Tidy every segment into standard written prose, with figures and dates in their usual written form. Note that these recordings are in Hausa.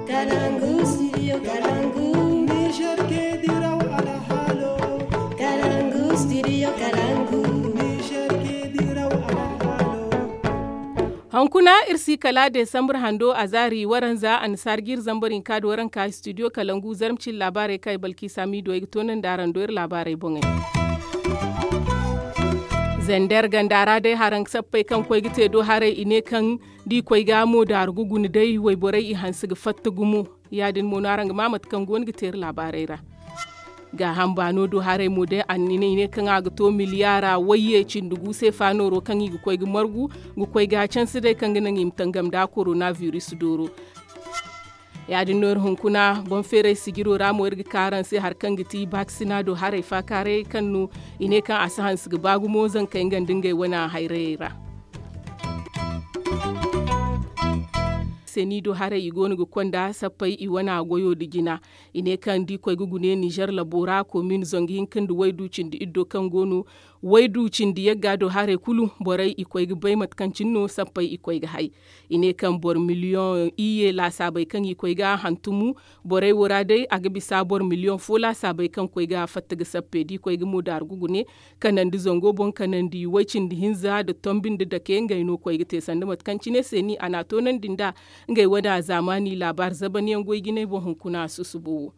Kalangu, studio Kalangu. Niger ke diraw ala halo. Kalangu, studio Kalangu. Niger ke diraw ala halo. Hankuna irsi kala Desambar hando a zari waranza an sargir zambarin kado waran ka studio Kalangu zarmcin labarai kai balki sami doyi tonan daran doyar labarai bongai. Zender gandara dai haran sappai kan koi gite do hare ine kan di koi gamo da argugun dai wai borai i hansu fatta gumu yadin monarang mamat kan gon gite labarai ra. Ga hambano do hare mu dai annine ne kan aga to miliyara waye cindugu sai fanoro kan yi koi margu gu koi ga can su dai kan ganin imtangam da coronavirus doro. Yadin nor hunkuna bon fere sigiro ramo irgi karan sai har kan giti vaccina do hare fa kare kannu ine kan asahan sig bagu mozan kan gandingai wana hairera seni do hare igoni go konda sappai i wana goyo digina ine kan di koy gugune Niger labora commune zongi hinkin du waydu cindi iddo kan gonu waydu cindi yagga do hare kulu borai i koy bai mat kan cinno sappai i koy ga hay ine kan bor million iye la sabai kan i koy ga hantumu borai wora dai aga bisa bor million fola sabai kan koy ga fattaga sappe di koy ga modar gugune kanan di zongo bon kanan di waycin di hinza da tombin da ke ngai no koy ga te sanda mat kan cine seni ana tonan dinda ngai wada zamani labar zabaniyan goygine bo hunkuna susubu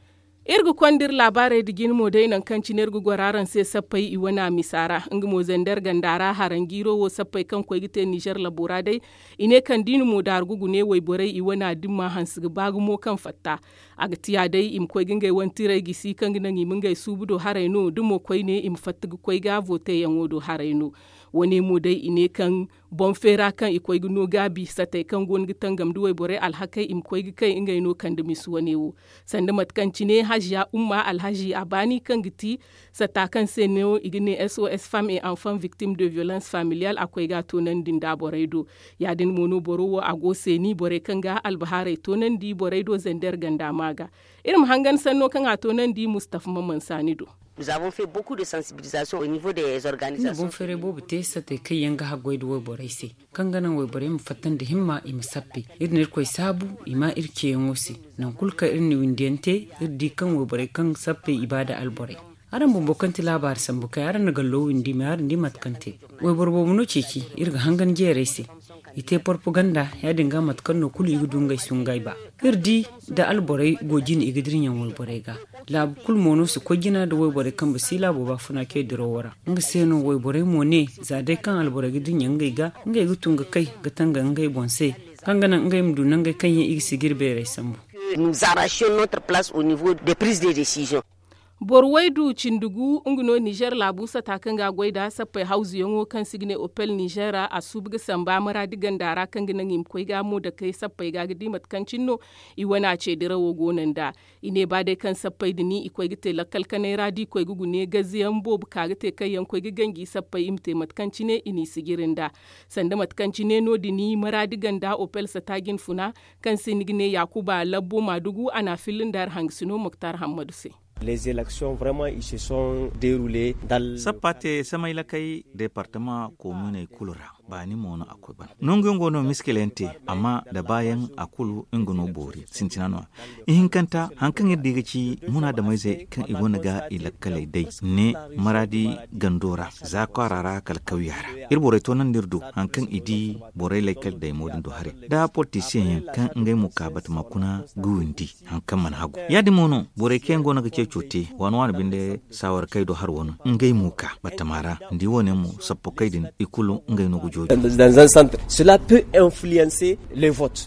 irgu kwandir labare digin mo dai nan kan cinergu gwararan sai sappai i wana misara inga mo zandar gandara harangiro wo sappai kan ko gite Niger labora dai ine kan dinu mo dar gugune wai borai i wana dimma hansu bagu mo kan fatta agtiya dai im ko gingai wantire gisi kan ginan i mungai subudo haraino dumo koi ne im fattugo koi ga vote yangodo haraino wone mo dai ine kan bon fera kan ikoy no gabi sate kan gon gitan gam duwai bore alhakai im koy kai ingai no kan da misu wane wo sanda matkan cine hajiya umma alhaji abani kan giti sata kan seneo igine SOS femme et enfants victimes de violence familiale akoy ga tonan dinda boredo yadin mono borowo ago seni bore kan ga albahare tonan di boredo zender ganda maga irim hangan sanno kan a tonan di Mustafa Mamman Sanido. Nous avons fait beaucoup de sensibilisation au niveau des organisations. Bon fere bo bete sate kai yanga ha goido wo boraisi. Kangana wo bore mu fatan da himma im sappi. Irnir koi sabu ima irke yangosi. Nan kulka irni windente irdi kan wo bore kan sappi ibada albore. Aran bumbo kanti labar sambuka yaran naga lo windi ma yaran di matkante. Wo borbo muno ceki irga hangan jeresi. Ite propaganda ya dinga matkanno kulu igudungai sungai ba. Irdi da alborai gojin igidirin yan wolborai ga. Lab kul mono su ko gina da woybore kan basila bo ba funa ke dirowara nga seno woybore mone za dai kan albore gidin yangai ga ngai gutunga kai gatanga ngai bonse kangana ngai mdu ngai kan yi sigirbe rai sambu. Nous arrachions notre place au niveau des prises de décision. Borwaidu cindugu unguno Niger labusa takanga goida sapai hausu yongo kan signe Opel Nigera a subga samba mara digan dara kan ginan imkoi gamo da kai sapai ga gidimat kan cinno i wana ce dirawo gonan da ine ba dai kan sapai dini ikoi gite lakal kanai radi koi gugune gaziyan bob ka gite kai yankoi gigangi sapai imte matkan cine ini sigirin da sanda matkan cine no dini mara digan da Opel satagin funa kan sinigne Yakuba Labbo Madugu ana filin dar hangsino Muktar Hamadu se. Les élections vraiment ils se sont déroulées dans Sapate samailakai département commune kulura bani mono akwai ban nongo no miskelente amma da bayan akulu ingono bori sintinano in kanta hankan yadda gaci muna da mai zai kan igona ga ilakalai dai ne maradi gandora za kwarara kalkawiyara irbore to nan dirdo hankan idi borai laikal dai modin do hare da politician kan ngai mukabat makuna guwindi hankan manhago yadi mono borai ken gona ga ke cote wani binde sawar kai do har wani ngai muka batamara ndi wone mu sappo kai din ikulu ngai no gujo dans un centre cela peut influencer les votes.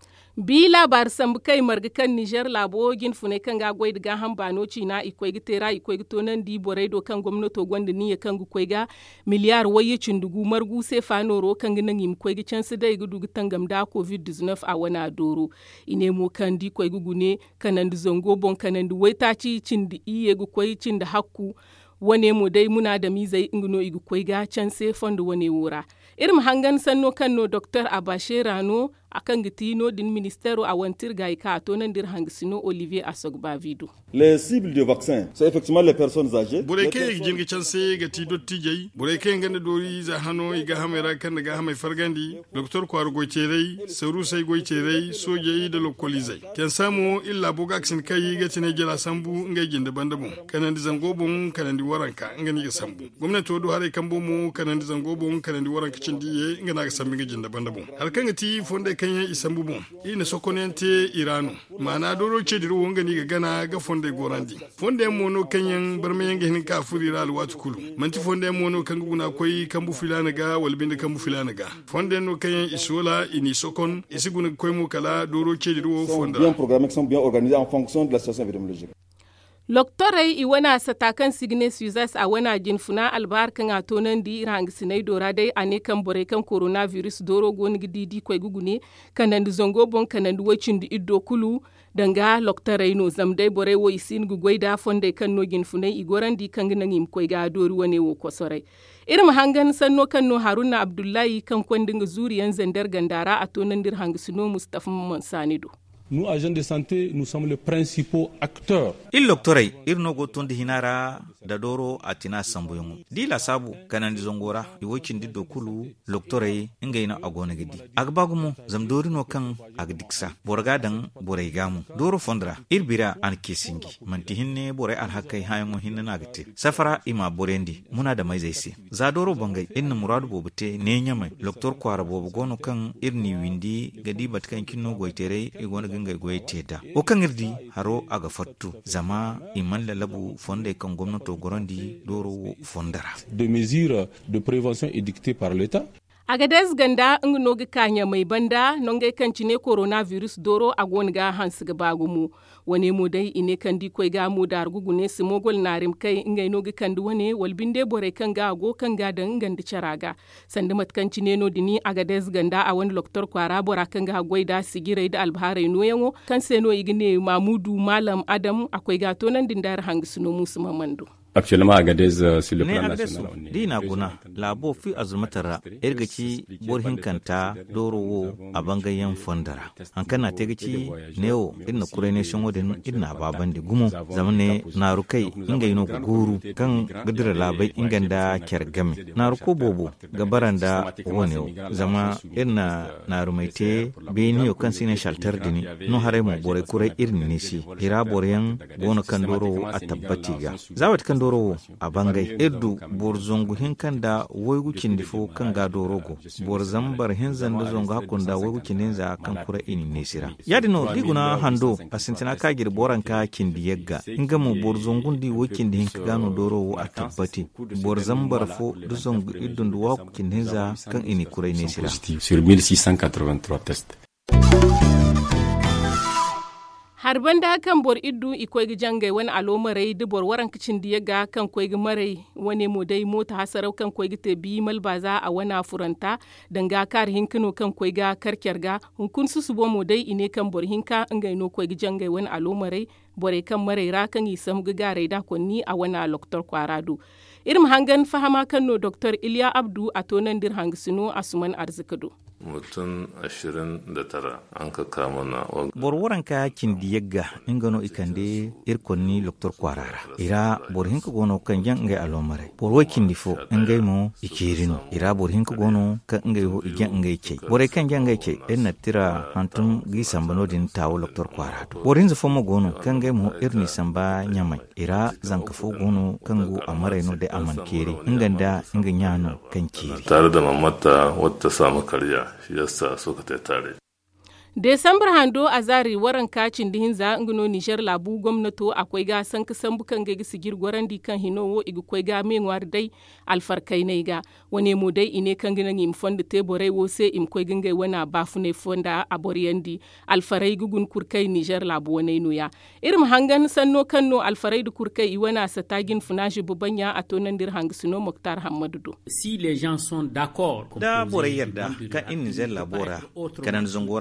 Bi labar sambu kai marga kan Niger labo gin fune kan ga goy daga hambano cina ikoi gitera ikoi gitonan di borai do kan gwamnato gwanda ni kan gu koi ga miliyar waye cindugu margu se fanoro kan ginan yim koi gi chance dai gudu gitangam da covid-19 a wana doro ine mo kan di koi gugune kanan di zongo bon kanan di waita ci cindi iye gu koi cinda hakku wane mu dai muna da mizai ingino igu koi ga chance fondo wane wura irin hangan sanno kanno Dr. Abashe Rano akan gitino din ministero a wantir ga ka to nan dir hangisino Olivier Asogba Vido. Les cibles du vaccin, c'est effectivement les personnes âgées. Bureke jingi chanse ga ti dotti jey, bureke ngande dori za hano iga hamera kan daga hamai fargandi, Dr. Kwaru Goicherei, Sauru Sai Goicherei, soje da lokalizai. Ken samu illa boga aksin kai ga tine jela sambu ngai jinde bandabo. Kanan zangobon kanan di waranka ngani ga sambu. Gwamnati do hare kambo mu kanan zangobon kanan di waranka cindiye ngana ga sambi ga jinde bandabo. Har kan ti fonde kanya isambu bon. Ina sokonente Irano. Mana doro ce diru ngani ga gana ga fonde gorandi. Fonde mono kanyan barmayan ga hin ka furira alwatu kulu. Manti fonde mono kan guna koi kambu filana ga walbinde kambu filana ga. Fonde no kanyan isola ini sokon isiguna koi mu kala doro ce diru fonda. Bien programmés, sont bien organisés en fonction de la situation épidémiologique. Loktorai iwana satakan signe Suizas a wana jinfuna albar kan atonan di rang sinai dora dai ane kan bore kan coronavirus doro gon gidi kwai gugune kanan zongo bon kanan wacin di iddo kulu danga loktorai no zamdai bore wo isin gugwaida fonde kan no jinfunai igoran di kan ginan im kwai ga dori wane wo kosorai irin hangan sanno kan no Haruna Abdullahi kan kwandin zuriyan zandar gandara atonan dir hangisino Mustafa Mansanido. Nous, agents de santé, nous sommes les principaux acteurs. Il doctorai, il no go tondi hinara da doro atina sambuyungu. Di la sabu kanandi zongora, iwocin di dokulu, doctorai ingaina agona gidi. Agbagumu, zamdori no kan agdiksa. Borgadan boreigamu. Doro fondra, irbira an kesingi. Manti hinne bore alhakai hayango hinne nagate. Safara ima borendi, muna da mai zaisi. Za doro bangai, inna muradu bobute ne nyamai. Doktor kwara bobu gono kan irni windi gadi batkan kinno goitere igona ngai goye teda o kan irdi haro aga fattu zama iman lalabu fonde kan gwamnato gorondi doro fondara de mesures de prévention édictées par l'État. Agades ganda ngno ga kanya mai banda nongai kancine coronavirus doro agonga hansiga bagumu wane mu dai ine kandi koi ga mu dar gugune simogol narim kai ngai no ga kandi wane walbinde bore kan ga go kan ga dan gandi charaga sanda mat kancine no dini Agades ganda a wani doktor kwara bora kan ga goida sigirai da albharai no yango kan seno igine Mamudu Malam Adam akwai ga tonan dindar hangisno musu mamando. Actuellement, Agadez, sur le plan national. Dina guna labo fi azumatara ergaci borhin kanta dorowo a bangayen fondara. An kana tegaci neo inna kurene shongodin inna baban da gumo zamane na rukai inga yino guru kan gadira labai inganda kyargame. Na ruko bobo gabaranda woneo zama inna na rumaite beniyo kan sine shaltar dini no haremu bore kurai irin nisi hira boreyan gono kan dorowo a tabbatiga. Zawat kan dorowo a bangai eddu borzongu hinkanda woygu kindifo kan ga dorogo borzambar hinzan da zonga hakunda woygu kindinza kan kura ini nesira yadino diguna hando asintina kagir boranka kindiyegga ingamu borzongundi wokindi hinkagano dorowo a tabbati borzambar fo da zongu iddun duwa kindinza kan ini kura nesira sur 1683 tests. Harban da kan bor iddu ikwai gijangai wani alomarai da bor waran kicin da ga kan kwai marai wani modai mota hasarau kan kwai te bi malbaza a wana furanta danga kar hinkino kan kwai ga karkyar ga hunkun su subo modai ine kan bor hinka ngai no kwai gijangai wani alomarai bore kan marai ra kan isam gare da konni a wana loktor kwarado irin hangan fahama kan no Dr. Iliya Abdu a tonan dir hangisino asuman arzikado. Mutum 29 an ka kama na borwaran ka kindiyegga ingano ikande irkonni doktor kwarara ira borhinka gono kan jan ngai alomare borwo kindifo ngai mo ikirino ira borhinka gono kan ngai ho ijan ngai ce bore kan jan ngai ce en natira hantum gi sambano din tawo doktor kwarado borinza fomo gono kan ngai mo irni samba nyamai ira zankafo gono kan go amare no de amankeri inganda inganyano kan kiri tare da mamata wata samu karya shi yasa suka tare. Desambar hando a zari waran kacin dihin za ngino Niger labu gwamnato akwai ga san kasan bukan ga sigir gwarandi kan hinowo igu kwai ga menwar dai alfarkai ne ga wane mu dai ine kan gina im fonda tebore wo se im kwai ginga wana bafune fonda aboriyandi alfarai gugun kurkai Niger labu wane no ya irin hangan sanno kanno alfarai du kurkai iwana satagin funaji bubanya atonan dir hangisino Moktar Hamadudo. Si les gens sont d'accord da bore yarda ka in Niger labora kanan zongora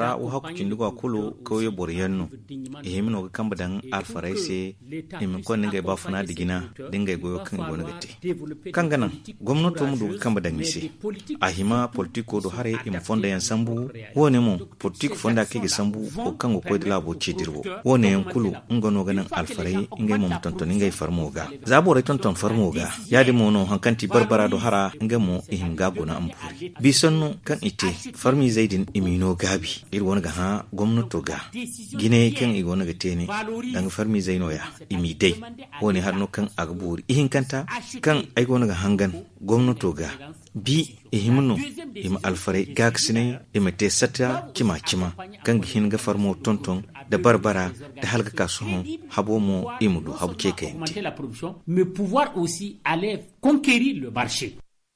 lokacin dugo kulu kauye boryanno ihimino ga kamba dan alfarai se imin kon ninga ba funa digina dinga goyo kan gona gate kangana gwamnato mu duga kamba dan mise ahima politiko do hare im fonda yan sambu wone mo politiko fonda ke sambu o kango ko de labo cidirwo wone yan kulu ngono ganan alfarai inga mo tonton inga farmoga zabore tonton farmoga yadi mono hankanti barbara do hara inga mo ihim ga gona ampuri bisonno kan ite farmi zaidin imino gabi ir wona ga ha gwamnato ga gine kan i wona ga tene dan farmi zaino ya imi dai woni har no kan agburi ihin kanta kan ai wona ga hangan gwamnato ga bi ihimno im alfare gaksine imete sata kima kan gihin ga farmo tonton da barbara da halga kasuhon habo mo imudu habu keke mais pouvoir aussi aller conquérir le marché.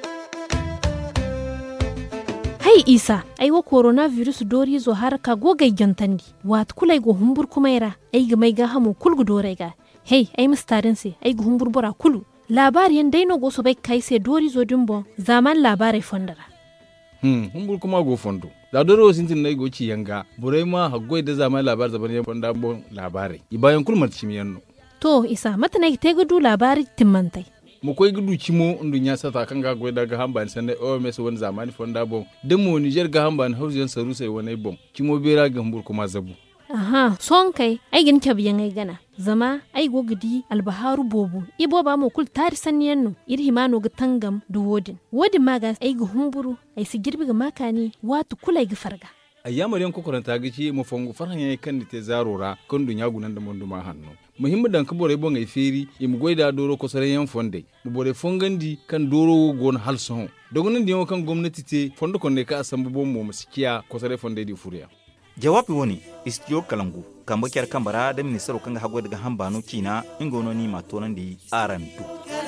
Hai Isa, aiwa coronavirus dori zo har ka gogai jantandi. Wat kulai go humbur kumaira, ai ga mai ga hamu kulgu dorega. Hey, ai mustarin se, ai go humbur bora kulu. Labari yan daino go so bai kai se dori zo dumbo, zaman labarai fondara. Humbur kuma go fondo. Da doro sintin nai go ci yanga, burai ma haggoi da zaman labar zaban yan fonda bon labarai. Ibayan kulmar cimiyanno. To Isa, mata nai te gudu labari timmantai. Mu koy gudu cimo ndu nya sata kan ga goy daga hamban sande OMS won zamani fonda bon demo Niger ga hamban hausen saru sai wonai bon cimo bera ga hambur kuma zabu aha son kai ai gin kabiyan ai gana zama ai gogidi albaharu bobu ibo ba mu kul tari sanniyanno irhimano ga tangam du wodin maga ai ga humburu ai si girbi ga makani watu kulai ga farga ayyamar yan kokoranta gici mu fongu farhan yayi kan te zarora kan dunya gunan da mun duma hannu muhimmin dan kabore bon ai feri im goida doro ko sare yan fonde mu bore fongandi kan doro gon halson dogonan diyo kan gwamnati te fondo konde ka asambu bon mu musikiya ko sare fonde di furiya jawabi woni istiyo kalangu kamba kyar kambara da ministero kan hago daga hambano kina ingono ni matonan di arantu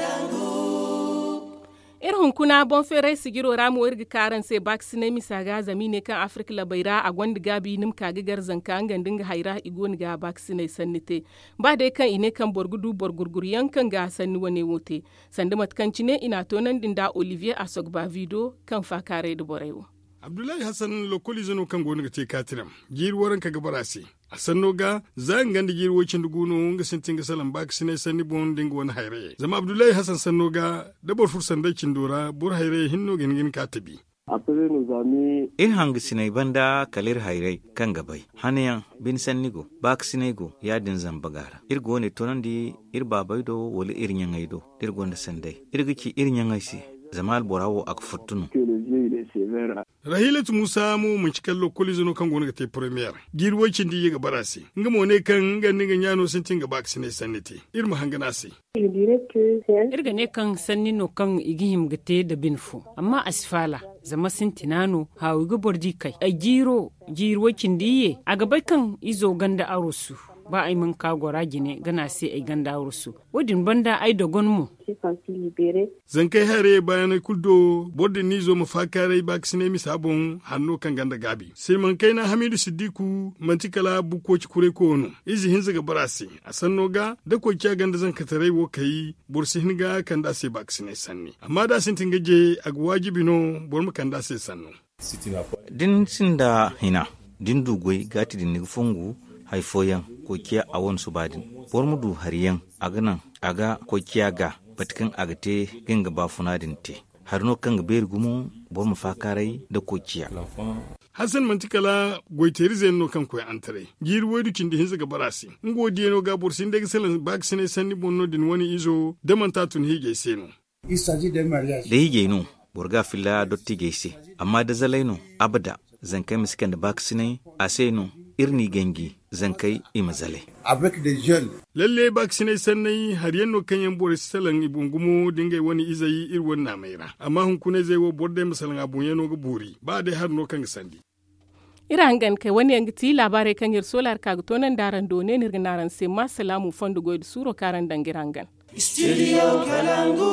irin kuna bon fere sigiro ramu irgi karan sai vaccine misaga zamine kan Afrika labaira a gwanda gabi nim kagigar zanka ngandin ga haira igoni ga vaccine sannite ba dai kan ine kan borgurgur yankan ga sanni wane wote sandamat kan cine ina tonan dinda Olivier Asogba video kan fakare da borewo Abdullahi Hassan lokoli zano kan gona ga te katiram girwaran ka gabarase a sanno ga zan ganda girwocin duguno nga sintin ga salan vaccine sanni bon dinga wani haire zama Abdullahi Hassan sanno ga dabar fursan da dora bur haire hinno gingin katabi in hangi sinai banda kalir hairai kan gabai hanayan bin sannigo vaccine yadin zambagara irgo ne tonandi ir babaido wala irnyangaido irgo nda sandai irgici irnyangaisi zamal borawo ak futtuno Rahilatu Musa mu mun cikin lokoli zano kan gona ga te premier girwocin di ga barasi nga mo ne kan nga ninga nyano sintin ga vaccine sanite irma hangana se irga ne kan sannino kan igihim gate da binfu amma asfala zama sintinano hawi ga bordi kai a girwocin diye a gabai kan izo ganda arusu ba ai mun ka gora gine gana sai ai ganda arusu wadin banda ai dogon mu zan kai hare bayan kuldo bodin nizo mafakare vaccine mi sabon hannu kan ganda gabi sai man kai na Hamidu Siddiku mantikala bukoci kure kono izi hinza ga barasi a sanno ga da ko kya ganda zan katare wo kai bursi hinga kan da sai vaccine sanni amma da sin tingaje a wajibi no bor mu kan da sai sanno din sinda hina din dugoi gati din fungu haifoyan ko kiya a won subadin bor mu du hariyan aganan aga ko kiya ga batkan agate ginga bafunadin te har no kan ber gumu bor mu fakarai da kokiya Hassan mantikala goiteri zenno kan koy antare gir wodu cindi hinza ga barasi ngodi no ga borsin de selan vaccine sanni bonno din woni izo demantatun hige seno da hige no borga filla dotti geise amma da zalaino abada zan kai miskan da vaccine aseno irni gengi zan kai imazale avec des jeunes lalle vaccine sannai har yanno kanyan boris salan ibungumo dingai wani izayi irwon na maira amma hun kune zai wo borde misalan abun yano ga buri ba dai har no kan sandi irangan kai wani yangi ti labare kan yir solar ka tonan daran do ne nirginaran sai ma salamu fondu goid suro karan dangirangan Studio Kalangu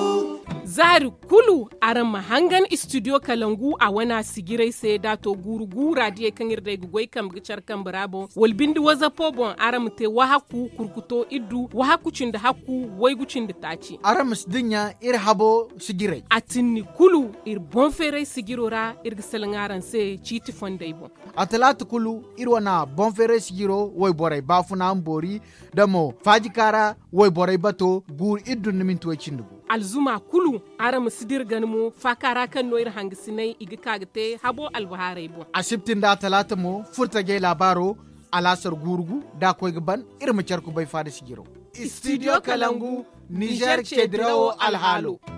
zari kulu aran mahangan studio kalangu a wana sigirai sai dato gurgura die kan irde gugoi kam gicar kan brabo wal bindi waza pobon aram te wahaku kurkuto iddu wahaku cinda haku wai gucin da taci aram sdinya ir habo sigirai atinni kulu ir bon fere sigirora ir gisalangaran se chiti fondai bon atalatu kulu ir wana bon fere sigiro wai borai bafuna ambori damo fajikara wai borai bato gur iddu nimintu cindugo alzuma kulu aram sidir ganmu fakara kan noir hangisinai igi kagte habo albaharai bo asibtin da talata mo furtage labaro alasar gurgu da koy gaban irma charku bai fada sigiro studio kalangu niger kedrawo alhalo